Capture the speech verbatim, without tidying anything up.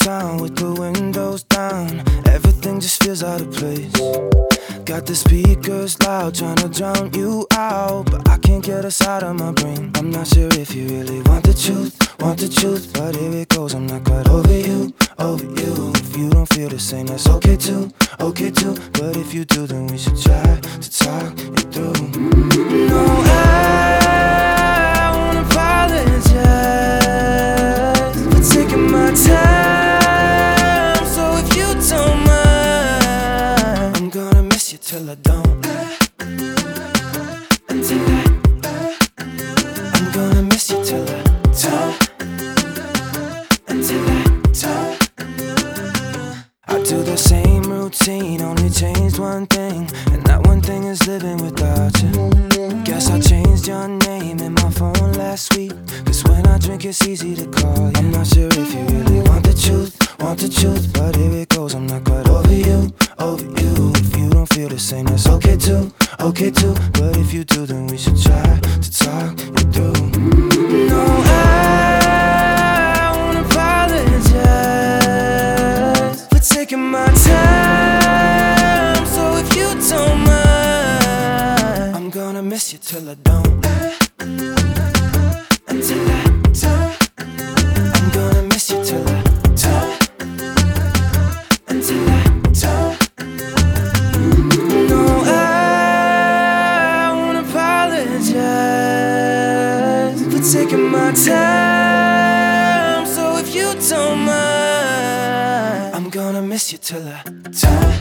town with the windows down. Everything just feels out of place. Got the speakers loud, trying to drown you out, but I can't get us out of my brain. I'm not sure if you really want the truth, want the truth, but here it goes. I'm not quite over you, over you. If you don't feel the same, that's okay too, okay too. But if you do, then we should try to talk it through. No, I won't apologize for taking my time. So if you don't mind, I'm gonna miss you till I don't. Until I, I'm gonna miss you till I don't. Until I don't. I do the same routine, only changed one thing, and that one thing is living without you. Guess I changed your name in my phone last week, cause when I drink it's easy to call you. I'm not sure if you really want the truth, want the truth, but here it goes. I'm not quite over you, over you. If you don't feel the same, that's okay too, okay too. But if you do, then we should try to talk it through. No, I won't apologize for taking my time. So if you don't mind, I'm gonna miss you till I don't. Until I don't. I'm gonna miss you till I don't. Until I don't. No, I won't apologize for taking my time. So if you don't mind, I'm gonna miss you till I don't.